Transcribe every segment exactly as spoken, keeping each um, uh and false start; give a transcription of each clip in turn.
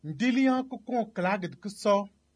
Ndilian ku kon klaged ku so.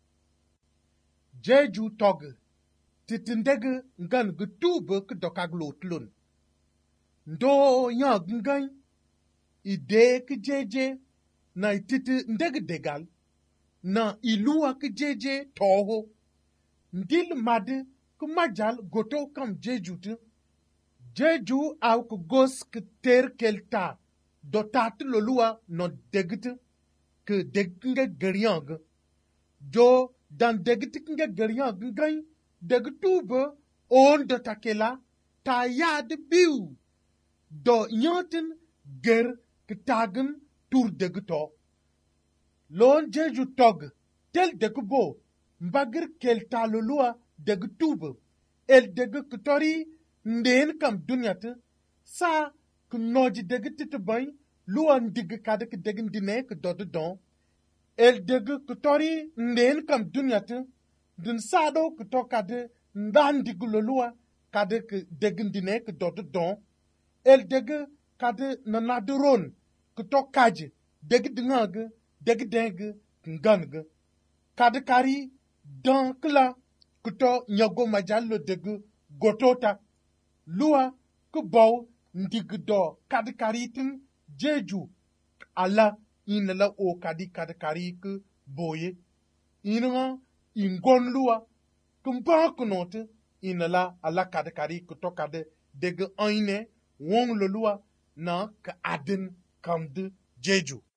Jeju tog. Titindege ngan gutube ku dokag lotlun. Ndo nyag ngan. Ide ku jeje. Na ititi ndege degal. Na ilua ku jeje toho. Ndil made ku majal goto kam jeju tu. Jeju au ku gos ku ter kelta. Do tat lolua no degte. Ke degge geryang. Jo dan degte nge geryang ngai. Degtube on do takela. Ta yad biu. Do nyantin ger ketagen tur degto. Lon jeju tog. Tel degbo. Mbagir kelta lolua degtube. El deg ktori ndeen kam dunyate. Sa knoji degte te bay. Luan dig kadik degin dine ke dodo don. El deg ktori ndeen kam dunyate. Dun sado kuto kade ndan digulo lua kade ke degin dine ke dodo don. El deg kade nanaduron kuto kaji deg dingag deg deg ngang. Kade kari dan kla kuto nyago majalo deg gotota. Lua kubaw ndigdo kade karitin jeju ala inala o kadi kade kari ke boye. Inanga ingon lua kumba kunote inala ala kade kari kuto kade deg aine wong lo lua na ka adin kamde jeju.